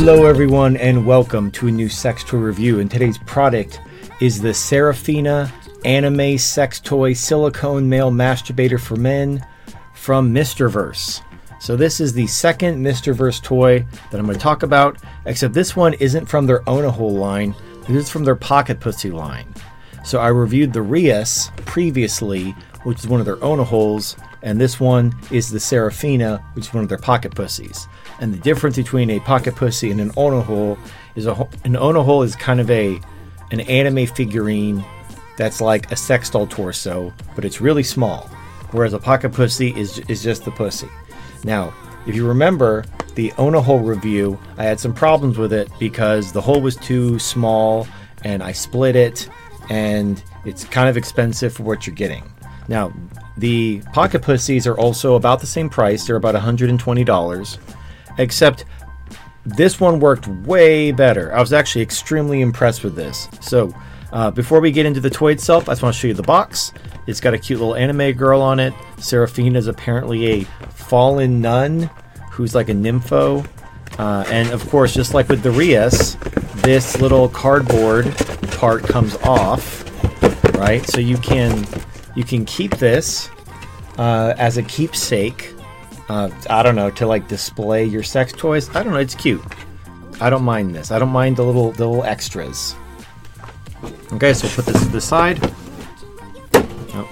Hello everyone and welcome to a new sex toy review, and today's product is the Seraphina Anime Sex Toy Silicone Male Masturbator for Men from Mrverse. So this is the second Mrverse toy that I'm going to talk about, except this one isn't from their Onahole line, this is from their Pocket Pussy line. So I reviewed the Rias previously, which is one of their Onaholes, and this one is the Seraphina, which is one of their Pocket Pussies. And the difference between a Pocket Pussy and an Onahole is an Onahole is kind of an anime figurine that's like a sex doll torso, but it's really small, whereas a Pocket Pussy is just the pussy. Now, if you remember the Onahole review, I had some problems with it because the hole was too small and I split it, and it's kind of expensive for what you're getting. Now, the Pocket Pussies are also about the same price. They're about $120, except this one worked way better. I was actually extremely impressed with this. So, before we get into the toy itself, I just want to show you the box. It's got a cute little anime girl on it. Seraphina is apparently a fallen nun who's like a nympho. And of course, just like with the Rias, this little cardboard part comes off, right? So you can keep this as a keepsake. I don't know, to like display your sex toys. I don't know, it's cute. I don't mind this. I don't mind the little extras. Okay, so we'll put this to the side. Oh.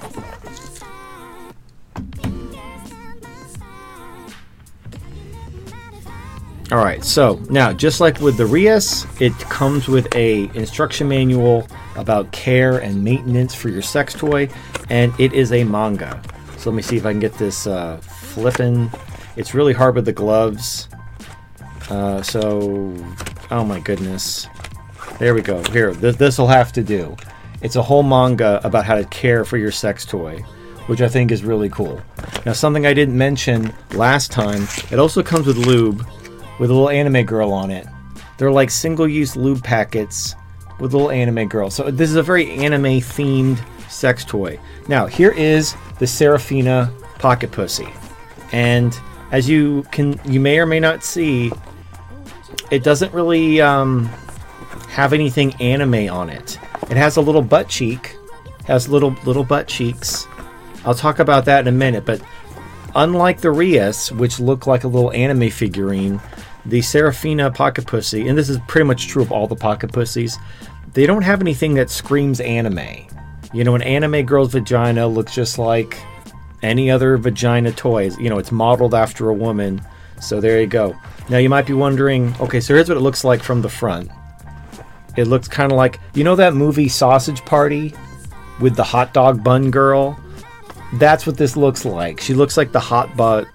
Alright, so now just like with the Rias, it comes with a instruction manual about care and maintenance for your sex toy, and it is a manga. So let me see if I can get this flipping. It's really hard with the gloves. Oh my goodness. There we go. Here, this will have to do. It's a whole manga about how to care for your sex toy, which I think is really cool. Now, something I didn't mention last time, it also comes with lube with a little anime girl on it. They're like single-use lube packets with a little anime girl. So this is a very anime-themed sex toy. Now, here is the Seraphina Pocket Pussy. And as you may or may not see, it doesn't really have anything anime on it. It has a little butt cheek, has little butt cheeks. I'll talk about that in a minute, but unlike the Rias, which look like a little anime figurine, the Seraphina Pocket Pussy, and this is pretty much true of all the Pocket Pussies, they don't have anything that screams anime. You know, an anime girl's vagina looks just like any other vagina toys. You know, it's modeled after a woman. So there you go. Now you might be wondering, okay, so here's what it looks like from the front. It looks kind of like, you know that movie Sausage Party with the hot dog bun girl? That's what this looks like. She looks like the hot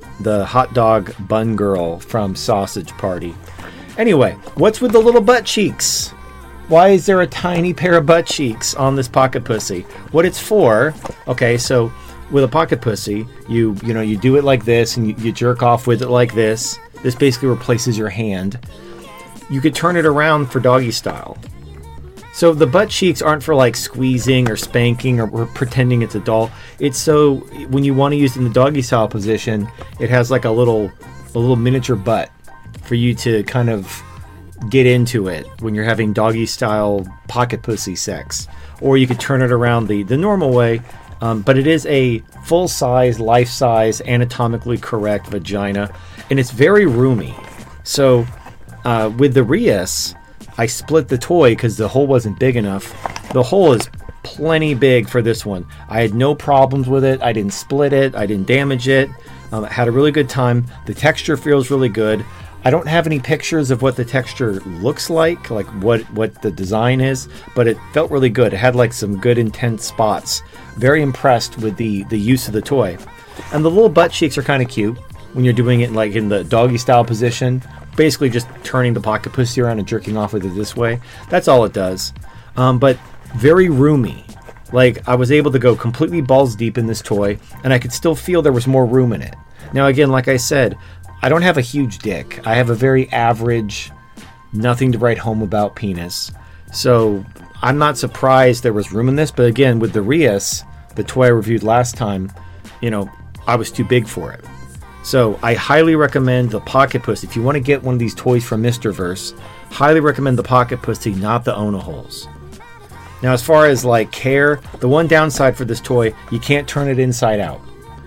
dog bun girl from Sausage Party. Anyway, what's with the little butt cheeks? Why is there a tiny pair of butt cheeks on this Pocket Pussy? What it's for, okay, so with a Pocket Pussy, you do it like this, and you jerk off with it like this. This basically replaces your hand. You could turn it around for doggy style. So the butt cheeks aren't for like squeezing or spanking or pretending it's a doll. It's so when you want to use it in the doggy style position, it has like a little miniature butt for you to kind of get into it when you're having doggy style Pocket Pussy sex. Or you could turn it around the normal way, but it is a full-size, life-size, anatomically correct vagina, and it's very roomy. So with the Rias, I split the toy because the hole wasn't big enough. The hole is plenty big for this one. I had no problems with it. I didn't split it. I didn't damage it. I had a really good time. The texture feels really good. I don't have any pictures of what the texture looks like what the design is, but it felt really good. It had like some good intense spots. Very impressed with the use of the toy. And the little butt cheeks are kind of cute when you're doing it like in the doggy style position. Basically just turning the Pocket Pussy around and jerking off with it this way. That's all it does. But very roomy. Like, I was able to go completely balls deep in this toy, and I could still feel there was more room in it. Now, again, like I said, I don't have a huge dick. I have a very average, nothing to write home about penis. So I'm not surprised there was room in this. But again, with the Rias, the toy I reviewed last time, I was too big for it. So I highly recommend the Pocket Pussy. If you want to get one of these toys from Mrverse, highly recommend the Pocket Pussy, not the Onaholes. Now, as far as like care, the one downside for this toy, you can't turn it inside out.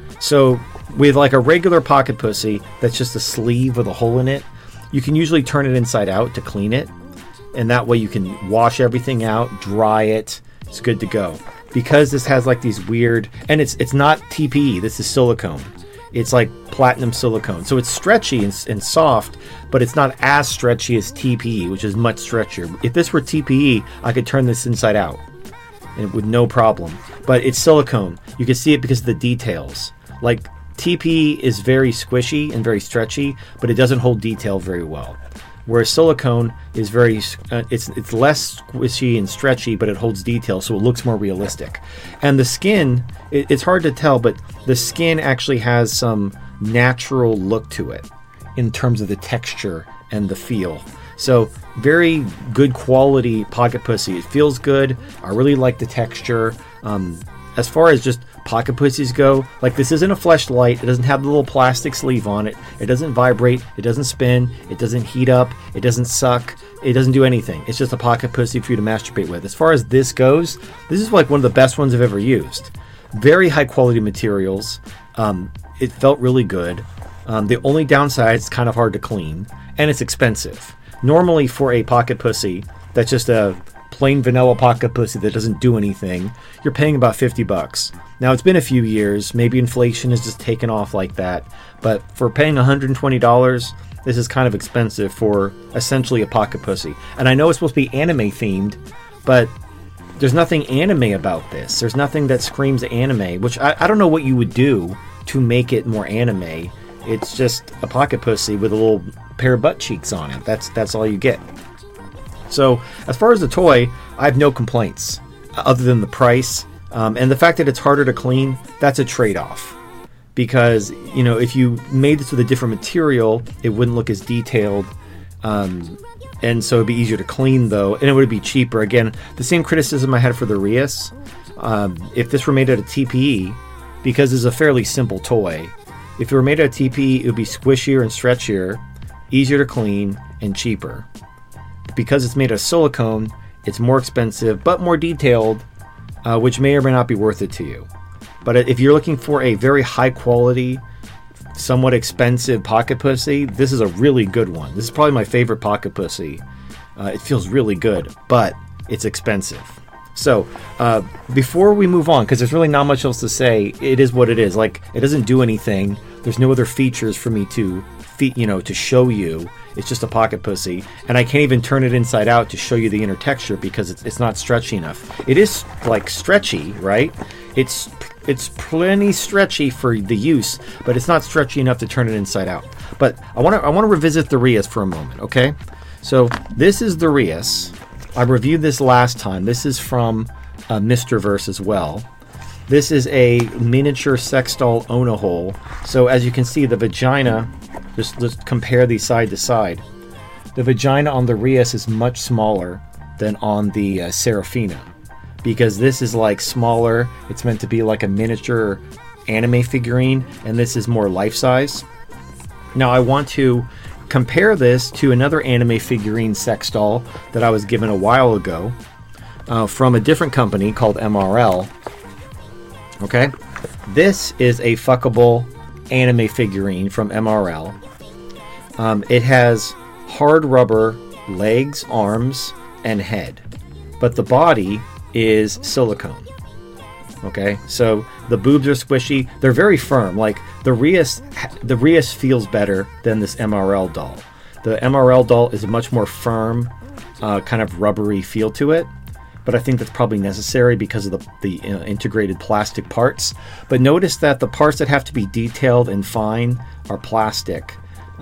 So with like a regular Pocket Pussy that's just a sleeve with a hole in it, you can usually turn it inside out to clean it. And that way you can wash everything out, dry it. It's good to go. Because this has like these weird, and it's not TPE, this is silicone. It's like platinum silicone. So it's stretchy and soft, but it's not as stretchy as TPE, which is much stretchier. If this were TPE, I could turn this inside out and with no problem. But it's silicone. You can see it because of the details. Like TPE is very squishy and very stretchy, but it doesn't hold detail very well. Whereas silicone is very, it's less squishy and stretchy, but it holds detail, so it looks more realistic. And the skin, it's hard to tell, but the skin actually has some natural look to it in terms of the texture and the feel. So very good quality Pocket Pussy. It feels good. I really like the texture. As far as just Pocket Pussies go, like this isn't a Fleshlight. It doesn't have the little plastic sleeve on it. It doesn't vibrate. It doesn't spin. It doesn't heat up. It doesn't suck. It doesn't do anything. It's just a Pocket Pussy for you to masturbate with. As far as this goes, this is like one of the best ones I've ever used. Very high quality materials. It felt really good. The only downside, it's kind of hard to clean, and it's expensive. Normally for a Pocket Pussy that's just a plain vanilla Pocket Pussy that doesn't do anything, you're paying about $50. Now it's been a few years, maybe inflation has just taken off like that, but for paying $120, this is kind of expensive for essentially a Pocket Pussy. And I know it's supposed to be anime themed, but there's nothing anime about this. There's nothing that screams anime, which I don't know what you would do to make it more anime. It's just a Pocket Pussy with a little pair of butt cheeks on it. That's all you get. So as far as the toy, I have no complaints other than the price. And the fact that it's harder to clean, that's a trade-off. Because, you know, if you made this with a different material, it wouldn't look as detailed. And so it'd be easier to clean, though. And it would be cheaper. Again, the same criticism I had for the Rias. If this were made out of TPE, because it's a fairly simple toy, if it were made out of TPE, it would be squishier and stretchier, easier to clean, and cheaper. Because it's made of silicone, it's more expensive, but more detailed, which may or may not be worth it to you. But if you're looking for a very high quality, somewhat expensive Pocket Pussy, this is a really good one. This is probably my favorite Pocket Pussy. It feels really good, but it's expensive. So before we move on, because there's really not much else to say, it is what it is. Like, it doesn't do anything. There's no other features for me to show you. It's just a Pocket Pussy, and I can't even turn it inside out to show you the inner texture because it's not stretchy enough. It is like stretchy, right? It's plenty stretchy for the use, but it's not stretchy enough to turn it inside out. But I want to revisit the Rias for a moment, okay? So this is the Rias. I reviewed this last time. This is from Mrverse as well. This is a miniature sex doll Onahole. So as you can see, the vagina, let's compare these side to side. The vagina on the Rias is much smaller than on the Serafina, because this is like smaller. It's meant to be like a miniature anime figurine, and this is more life-size. Now I want to compare this to another anime figurine sex doll that I was given a while ago from a different company called MRL. Okay, this is a fuckable anime figurine from MRL. It has hard rubber legs, arms, and head, but the body is silicone. Okay, so the boobs are squishy. They're very firm. Like the Rias feels better than this MRL doll. The MRL doll is a much more firm, kind of rubbery feel to it. But I think that's probably necessary because of the integrated plastic parts. But notice that the parts that have to be detailed and fine are plastic.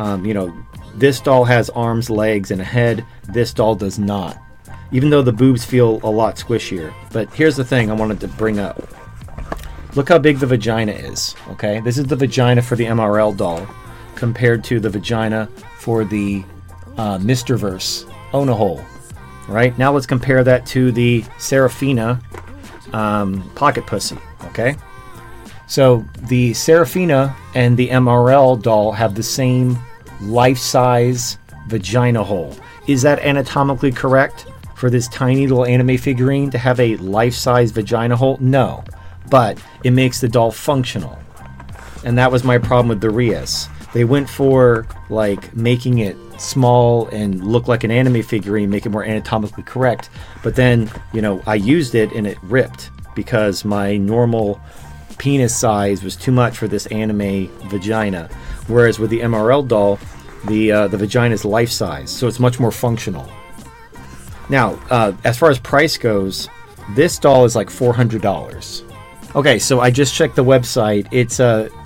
This doll has arms, legs, and a head. This doll does not. Even though the boobs feel a lot squishier. But here's the thing I wanted to bring up. Look how big the vagina is, okay? This is the vagina for the MRL doll compared to the vagina for the Mrverse Onahole. Right, now let's compare that to the Serafina Pocket Pussy, okay? So the Seraphina and the MRL doll have the same life-size vagina hole. Is that anatomically correct for this tiny little anime figurine to have a life-size vagina hole? No, but it makes the doll functional. And that was my problem with the Rias. They went for like making it small and look like an anime figurine, make it more anatomically correct. But then, I used it and it ripped because my normal penis size was too much for this anime vagina. Whereas with the MRL doll, the vagina is life size, so it's much more functional. Now, as far as price goes, this doll is like $400. Okay, so I just checked the website. It's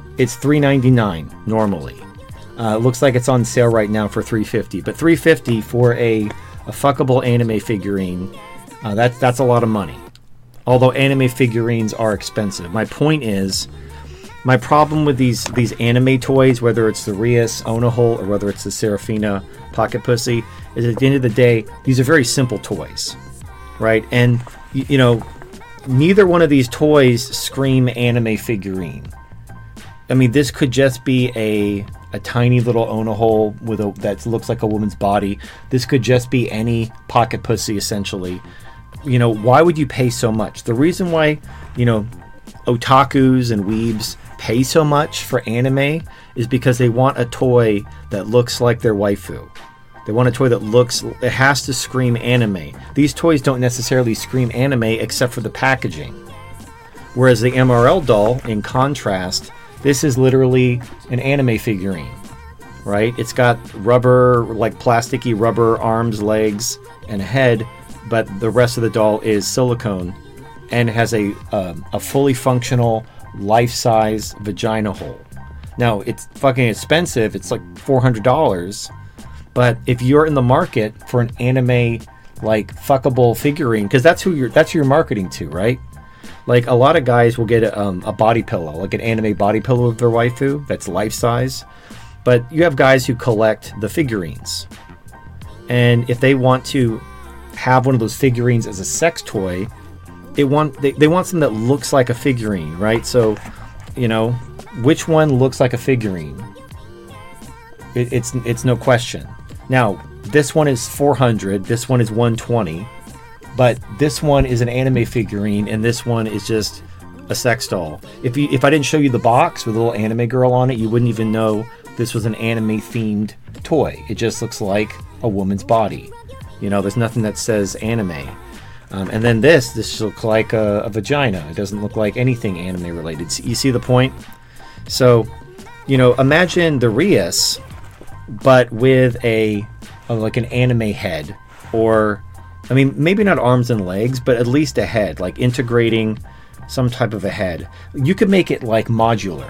$399 normally. It looks like it's on sale right now for $350, but $350 for a fuckable anime figurine, that's a lot of money. Although anime figurines are expensive. My point is, my problem with these anime toys, whether it's the Rias Onahole or whether it's the Seraphina Pocket Pussy, is at the end of the day, these are very simple toys, right? And, neither one of these toys scream anime figurine. I mean, this could just be a tiny little Onahole that looks like a woman's body. This could just be any Pocket Pussy, essentially. Why would you pay so much? The reason why, otakus and weebs pay so much for anime is because they want a toy that looks like their waifu. They want a toy that it has to scream anime. These toys don't necessarily scream anime except for the packaging. Whereas the MRL doll, in contrast, this is literally an anime figurine, right? It's got rubber, like plasticky rubber arms, legs, and a head, but the rest of the doll is silicone and has a fully functional, life-size vagina hole. Now, it's fucking expensive. It's like $400. But if you're in the market for an anime, like, fuckable figurine, because that's who you're marketing to, right? Like, a lot of guys will get a body pillow, like an anime body pillow of their waifu that's life-size. But you have guys who collect the figurines. And if they want to have one of those figurines as a sex toy, they want something that looks like a figurine, right? So, which one looks like a figurine? It's no question. Now, this one is $400, this one is $120, but this one is an anime figurine, and this one is just a sex doll. If I didn't show you the box with a little anime girl on it, you wouldn't even know this was an anime-themed toy. It just looks like a woman's body. There's nothing that says anime. And then this looks like a vagina. It doesn't look like anything anime related. You see the point? So, imagine the Rias, but with like an anime head, or, I mean, maybe not arms and legs, but at least a head, like integrating some type of a head. You could make it like modular,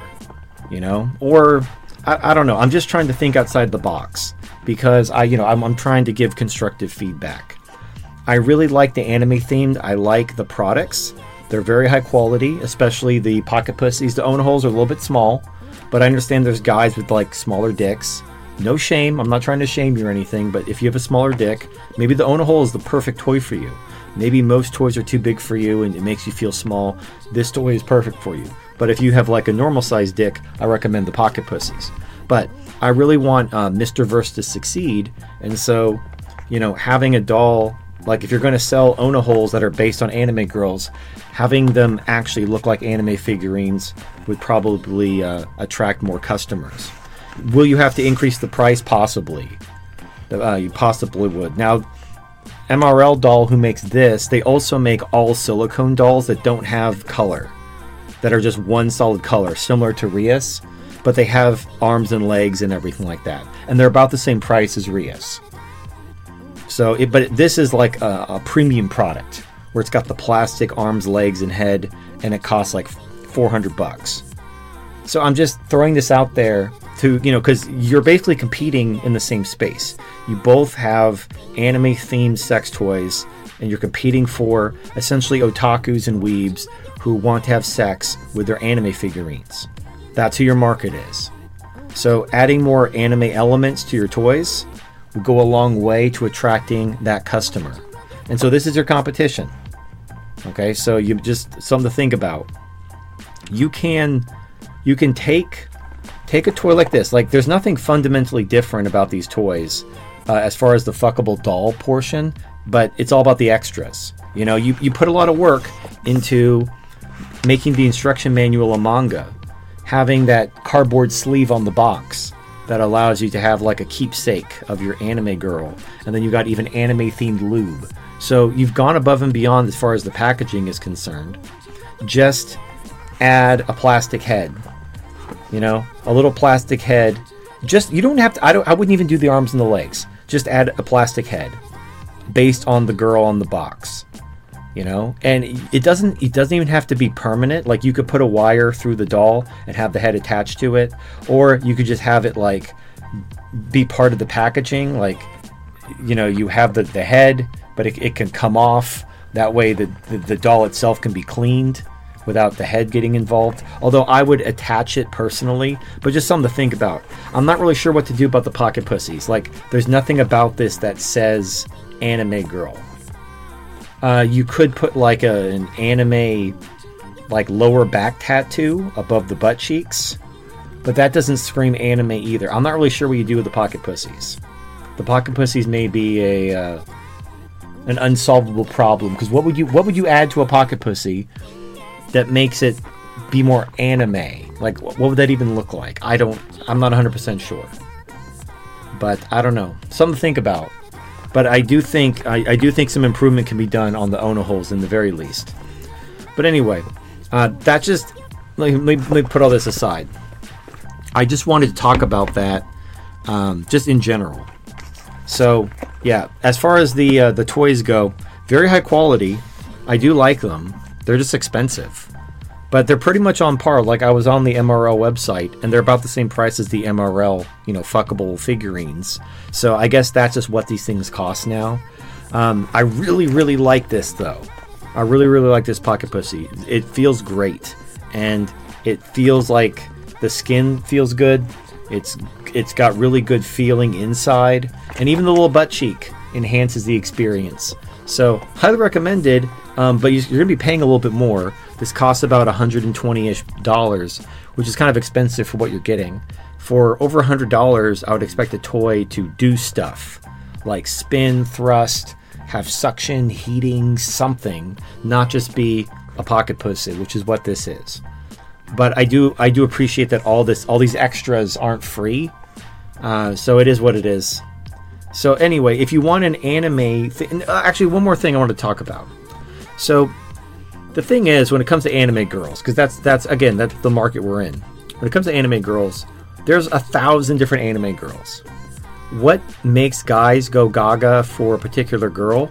or I don't know. I'm just trying to think outside the box because I'm trying to give constructive feedback. I really like the anime themed. I like the products. They're very high quality, especially the Pocket Pussies. The Onaholes are a little bit small, but I understand there's guys with like smaller dicks. No shame. I'm not trying to shame you or anything, but if you have a smaller dick, maybe the Onahole is the perfect toy for you. Maybe most toys are too big for you and it makes you feel small. This toy is perfect for you. But if you have like a normal sized dick, I recommend the Pocket Pussies. But I really want Mr. Verse to succeed, and so, having a doll, like if you're going to sell Onaholes that are based on anime girls, having them actually look like anime figurines would probably attract more customers. Will you have to increase the price? Possibly. You possibly would. Now, MRL doll, who makes this, they also make all silicone dolls that don't have color, that are just one solid color, similar to Rias, but they have arms and legs and everything like that. And they're about the same price as Rias. So, but this is like a premium product where it's got the plastic arms, legs, and head, and it costs like $400. So I'm just throwing this out there to, because you're basically competing in the same space. You both have anime-themed sex toys, and you're competing for essentially otakus and weebs who want to have sex with their anime figurines. That's who your market is. So adding more anime elements to your toys would go a long way to attracting that customer. And so this is your competition. Okay, so you just something to think about. you can take a toy like this. Like, there's nothing fundamentally different about these toys as far as the fuckable doll portion, but it's all about the extras. You know, you put a lot of work into making the instruction manual a manga, having that cardboard sleeve on the box that allows you to have like a keepsake of your anime girl, and then you got even anime themed lube. So you've gone above and beyond as far as the packaging is concerned. Just add a plastic head, you know, a little plastic head. Just, you don't have to, I wouldn't even do the arms and the legs. Just add a plastic head based on the girl on the box, you know, and it doesn't even have to be permanent. Like, you could put a wire through the doll and have the head attached to it, or you could just have it like be part of the packaging. Like, you know, you have the head, but it can come off. That way the doll itself can be cleaned without the head getting involved. Although I would attach it personally, but just something to think about. I'm not really sure what to do about the pocket pussies. Like, there's nothing about this that says anime girl. You could put like an anime like lower back tattoo above the butt cheeks, but that doesn't scream anime either. I'm not really sure what you do with the pocket pussies. The pocket pussies may be an unsolvable problem, because what would you add to a pocket pussy that makes it be more anime? Like, what would that even look like? I'm not 100% sure, but I don't know. Something to think about. But I do think some improvement can be done on the Onoholes in the very least. But anyway, that just let me put all this aside. I just wanted to talk about that just in general. So yeah, as far as the toys go, very high quality. I do like them. They're just expensive, but they're pretty much on par. Like, I was on the MRL website, and they're about the same price as the MRL, you know, fuckable figurines. So I guess that's just what these things cost now. I really, really like this, though. I really, really like this pocket pussy. It feels great, and it feels like the skin feels good. It's got really good feeling inside, and even the little butt cheek enhances the experience. So highly recommended, but you're going to be paying a little bit more. This costs about $120-ish, which is kind of expensive for what you're getting. For over $100, I would expect a toy to do stuff like spin, thrust, have suction, heating, something, not just be a pocket pussy, which is what this is. But I do appreciate that all these extras aren't free, so it is what it is. So anyway, if you want an anime actually, one more thing I want to talk about. So the thing is, when it comes to anime girls, because that's the market we're in. When it comes to anime girls, there's 1,000 different anime girls. What makes guys go gaga for a particular girl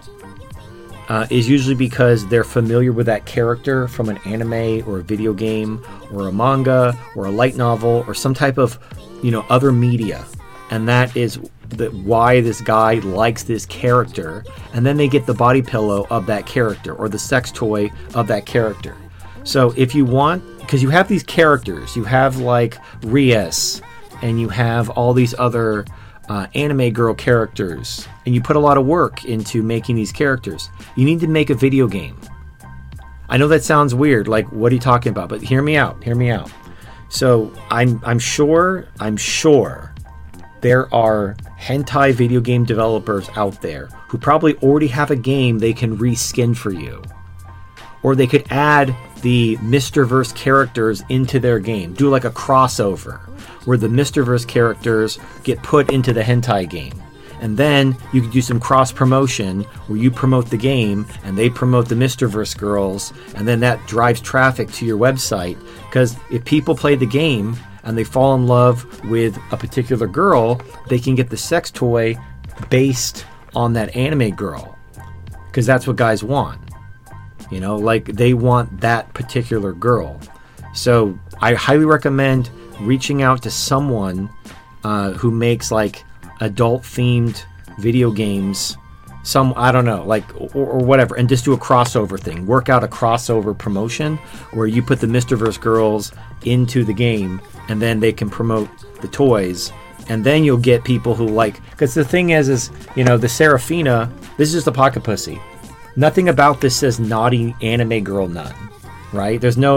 is usually because they're familiar with that character from an anime or a video game or a manga or a light novel or some type of, you know, other media. And that is why this guy likes this character, and then they get the body pillow of that character or the sex toy of that character. So if you want, because you have these characters, you have like Rias, and you have all these other anime girl characters, and you put a lot of work into making these characters. You need to make a video game. I know that sounds weird, like, what are you talking about? But hear me out. So I'm sure there are hentai video game developers out there who probably already have a game they can reskin for you. Or they could add the Mrverse characters into their game. Do like a crossover where the Mrverse characters get put into the hentai game. And then you could do some cross promotion where you promote the game and they promote the Mrverse girls, and then that drives traffic to your website. Because if people play the game and they fall in love with a particular girl, they can get the sex toy based on that anime girl. Because that's what guys want. You know, like, they want that particular girl. So I highly recommend reaching out to someone who makes like adult themed video games, I don't know, like, or whatever, and just do a crossover thing. Work out a crossover promotion where you put the Mrverse girls into the game, and then they can promote the toys, and then you'll get people who like, because the thing is, you know, the Seraphina, this is just a pocket pussy. Nothing about this says naughty anime girl none, right? There's no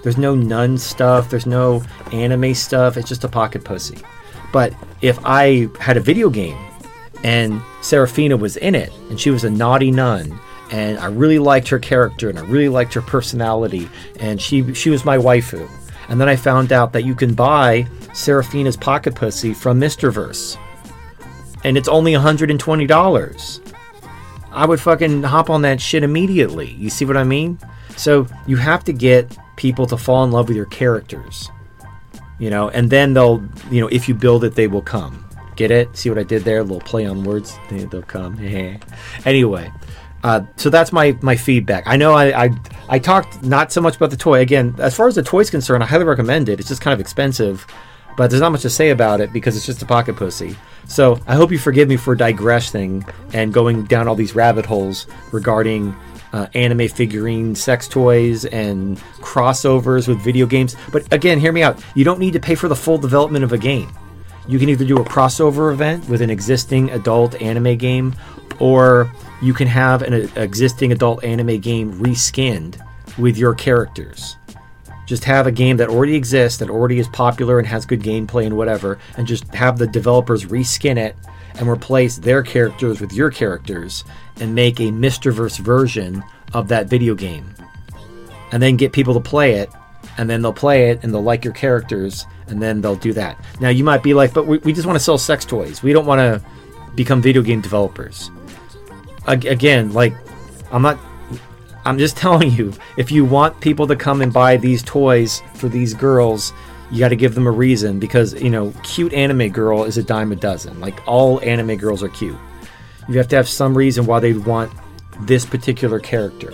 There's no nun stuff. There's no anime stuff. It's just a pocket pussy. But if I had a video game and Seraphina was in it and she was a naughty nun and I really liked her character and I really liked her personality and she was my waifu, and then I found out that you can buy Seraphina's pocket pussy from Mrverse and it's only $120, I would fucking hop on that shit immediately. You see what I mean? So you have to get people to fall in love with your characters, you know, and then they'll, you know, if you build it, they will come. Get it? See what I did there? A little play on words. They'll come. Anyway, so that's my feedback. I know I talked not so much about the toy. Again, as far as the toy's concerned, I highly recommend it. It's just kind of expensive, but there's not much to say about it because it's just a pocket pussy. So I hope you forgive me for digressing and going down all these rabbit holes regarding anime figurines, sex toys, and crossovers with video games. But again, hear me out. You don't need to pay for the full development of a game. You can either do a crossover event with an existing adult anime game, or you can have an existing adult anime game reskinned with your characters. Just have a game that already exists, that already is popular and has good gameplay and whatever, and just have the developers reskin it and replace their characters with your characters and make a Mrverse version of that video game. And then get people to play it, and then they'll play it and they'll like your characters, and then they'll do that. Now you might be like, but we just want to sell sex toys. We don't want to become video game developers. Again, like, I'm just telling you, if you want people to come and buy these toys for these girls, you got to give them a reason, because, you know, cute anime girl is a dime a dozen. Like, all anime girls are cute. You have to have some reason why they want this particular character.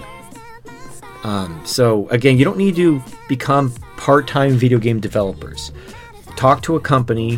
So again, you don't need to become part-time video game developers. Talk to a company,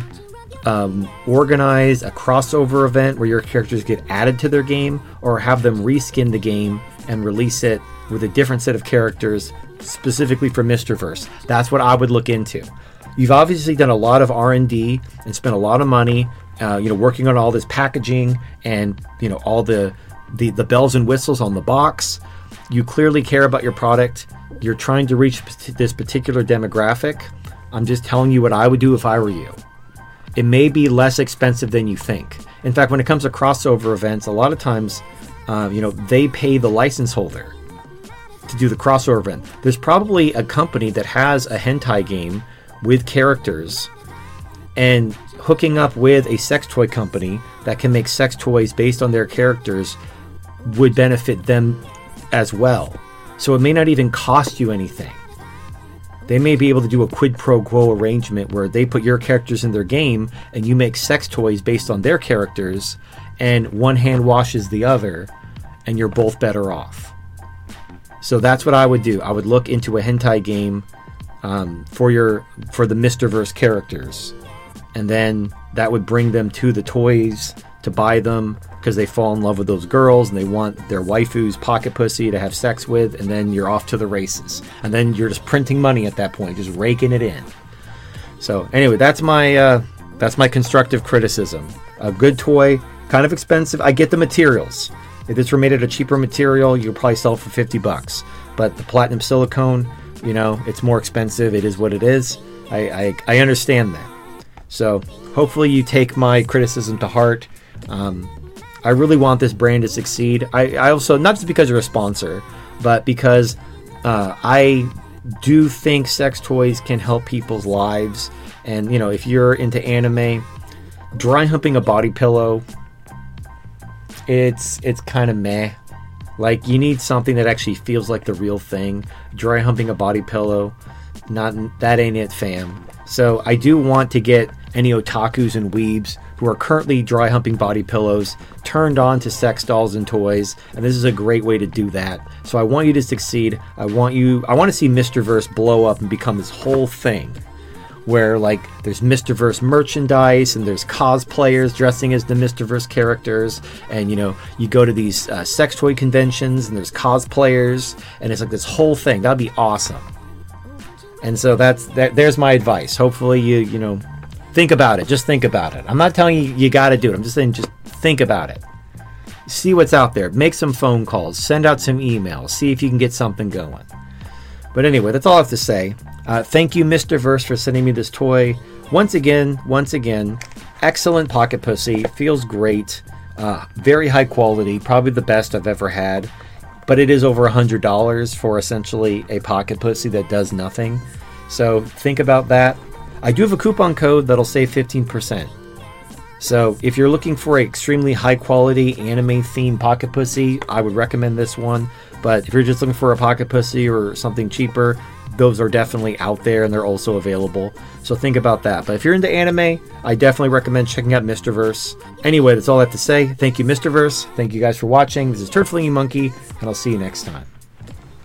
organize a crossover event where your characters get added to their game, or have them reskin the game and release it with a different set of characters specifically for Mrverse. That's what I would look into. You've obviously done a lot of R&D and spent a lot of money, working on all this packaging and, you know, all the bells and whistles on the box. You clearly care about your product. You're trying to reach this particular demographic. I'm just telling you what I would do if I were you. It may be less expensive than you think. In fact, when it comes to crossover events, a lot of times, they pay the license holder to do the crossover event. There's probably a company that has a hentai game with characters and hooking up with a sex toy company that can make sex toys based on their characters would benefit them as well. So it may not even cost you anything. They may be able to do a quid pro quo arrangement where they put your characters in their game and you make sex toys based on their characters, and one hand washes the other, and you're both better off. So that's what I would do. I would look into a hentai game for the Mrverse characters, and then that would bring them to the toys to buy them because they fall in love with those girls and they want their waifu's pocket pussy to have sex with, and then you're off to the races. And then you're just printing money at that point, just raking it in. So anyway, that's my constructive criticism. A good toy, kind of expensive. I get the materials. If this were made out of cheaper material, you could probably sell it for $50. But the platinum silicone, you know, it's more expensive. It is what it is. I understand that. So hopefully you take my criticism to heart. I really want this brand to succeed. I also, not just because you're a sponsor, but because I do think sex toys can help people's lives. And, you know, if you're into anime, dry humping a body pillow, it's kind of meh. Like, you need something that actually feels like the real thing. Dry humping a body pillow, that ain't it, fam. So I do want to get any otakus and weebs who are currently dry humping body pillows turned on to sex dolls and toys, and this is a great way to do that. So I want you to succeed. I want to see Mrverse blow up and become this whole thing where, like, there's Mrverse merchandise and there's cosplayers dressing as the Mrverse characters, and, you know, you go to these sex toy conventions and there's cosplayers, and it's like this whole thing. That'd be awesome. And so there's my advice. Hopefully you know, think about it. Just think about it. I'm not telling you got to do it. I'm just saying just think about it. See what's out there. Make some phone calls. Send out some emails. See if you can get something going. But anyway, that's all I have to say. Thank you, Mr. Verse, for sending me this toy. Once again, excellent pocket pussy. Feels great. Very high quality. Probably the best I've ever had. But it is over $100 for essentially a pocket pussy that does nothing. So think about that. I do have a coupon code that'll save 15%. So if you're looking for an extremely high quality anime themed pocket pussy, I would recommend this one. But if you're just looking for a pocket pussy or something cheaper, those are definitely out there and they're also available. So think about that. But if you're into anime, I definitely recommend checking out Mr. Verse. Anyway, that's all I have to say. Thank you, Mr. Verse. Thank you guys for watching. This is Turd Flinging Monkey, and I'll see you next time.